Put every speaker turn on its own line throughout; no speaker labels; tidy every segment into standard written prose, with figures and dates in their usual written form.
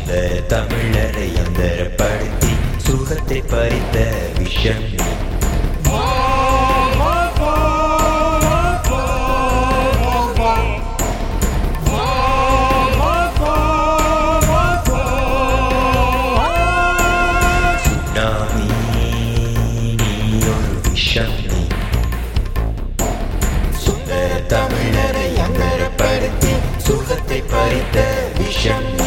தமிழரை அந்தரப்படுத்தி சுகத்தை பறித்த விஷம் நீ. சுனாமி நீ ஒரு விஷம் நீ. சுந்தர தமிழரை அந்தரப்படுத்தி சுகத்தை பறித்த விஷம் நீ.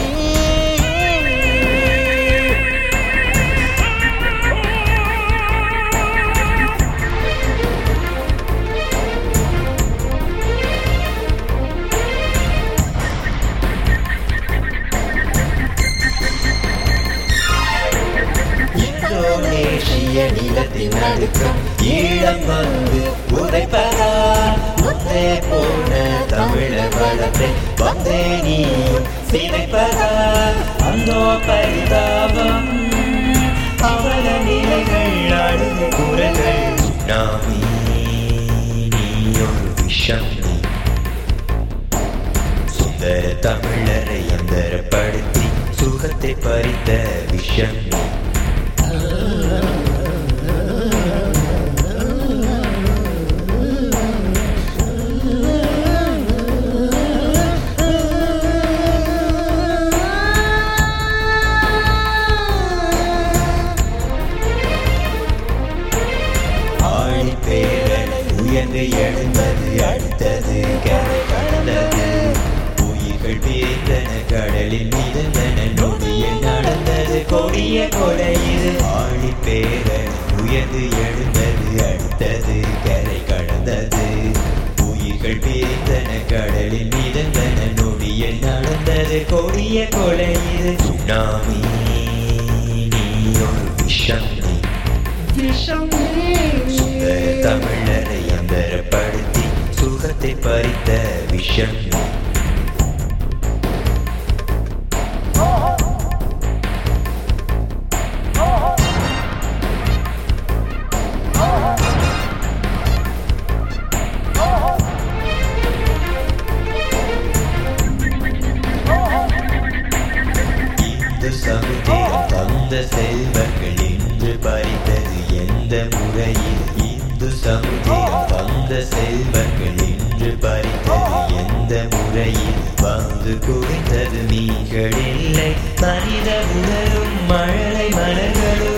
இந்தோனேஷிய நிலத்தின் நடுக்கம் ஈழம் வந்து உரைப்பதா? முன்னே போன தமிழர் வளத்தை வந்தே நீயும் சிதைப்பதா? அந்தோ பரிதாபம் அவல நிலைகள் அழுது குரல்கள். சுனாமி நீ ஒரு விஷம் நீ. சுந்தர தமிழரை அந்தரப்படுத்தி சுகத்தை பறித்த விஷம் நீ. ஆழிப்பேரலை உயர்ந்து எழுந்தது, அடுத்தது கரை கடந்தது. உயிர்கள் பிரிந்தன, கடலில் மிதந்தன, நொடியில் நடந்தது கொடிய கொலை இது. ஆழிப்பேரலை உயர்ந்து எழுந்தது, அடுத்தது கரை கடந்தது. உயிர்கள் பிரிந்தன, கடலில் மிதந்தன, நொடியில் நடந்தது கொடிய கொலை இது. சுனாமி நீ ஒரு விஷம் நீ. சுந்தர தமிழரை அந்தரப்படுத்தி சுகத்தை பறித்த விஷம் நீ. இந்து சமுத்திரம் தந்த செல்வங்கள் இன்று பறித்தது எந்த முறையில்? இந்து சமுத்திரம் தந்த செல்வங்கள் இன்று பறித்தது எந்த முறையில்? வந்து குவிந்தது மீன்கள் இல்லை, மனித உணரும் மழலை மலர்களும்.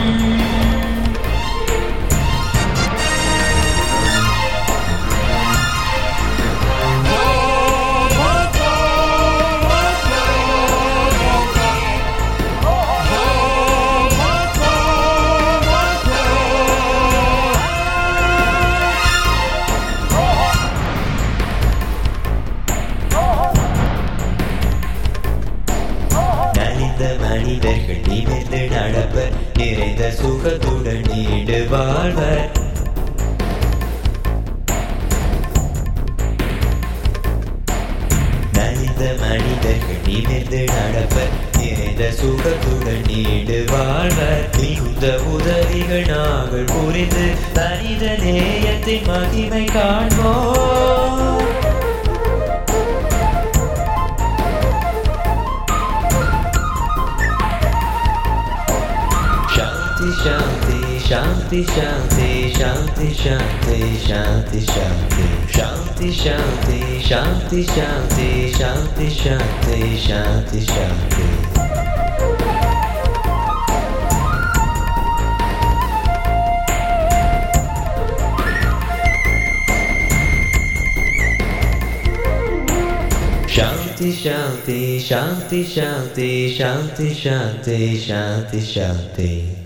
மனிதர்கள் நிமிர்ந்து நடப்பர், நிறைந்த சுகத்துடன் நீடு வாழ்வர். நலிந்த மனிதர்கள் நிமிர்ந்து நடப்பர், நிறைந்த சுகத்துடன் நீடு வாழ்வர். மிகுந்த உதவிகள் நாங்கள் புரிந்து மனித நேயத்தின் மகிமை காண்போம். Shanti, shanti, shanti, shanti, shanti, shanti, shanti, shanti, shanti, shanti, shanti, shanti, shanti, shanti, shanti. Shanti, shanti, shanti, shanti, shanti, shanti, shanti, shanti.